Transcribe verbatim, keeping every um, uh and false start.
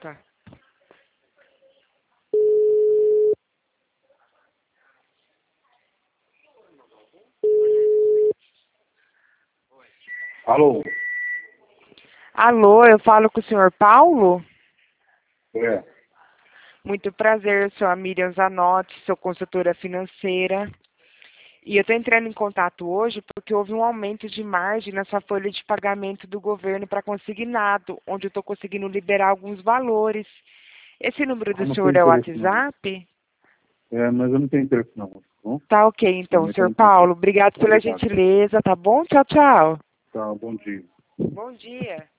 Tá. Alô? Alô, eu falo com o senhor Paulo? É. Muito prazer, sou a Miriam Zanotti, sou consultora financeira. E eu estou entrando em contato hoje porque houve um aumento de margem na sua folha de pagamento do governo para consignado, onde eu estou conseguindo liberar alguns valores. Esse número Eu do não senhor tenho é o interesse, não. WhatsApp? É, mas eu não tenho interesse, não. Tá bom? Tá ok, então, Realmente eu senhor não tenho interesse. Paulo. Obrigado pela Obrigado. gentileza, tá bom? Tchau, tchau. Tá, bom dia. Bom dia.